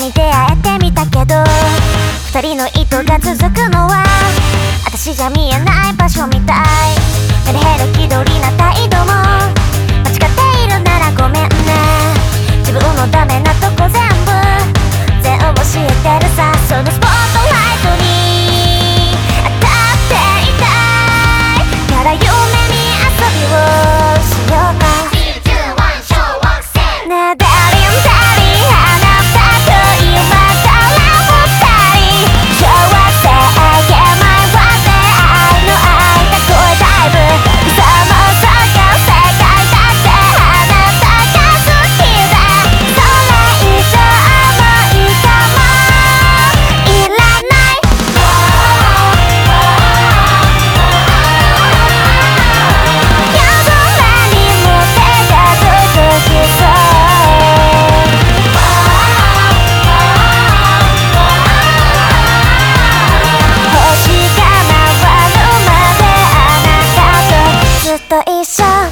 に出会えてみたけど、二人の糸が続くのは私じゃ見えない場所みたい。メリヘル気取りな態度も間違っているならごめんね。自分のダメなとこ全部教えてるさ。そのスポットライトに当たっていたいから夢見遊びをしようか。ねえダリンダリンあなたと今から二人幸せあげまいわって愛の愛が声だいぶさもそが世界だってあなたが好きだ。それ以上も以下もいらない。夜空にも手が届きそう。星が回るまであなたとずっと一緒。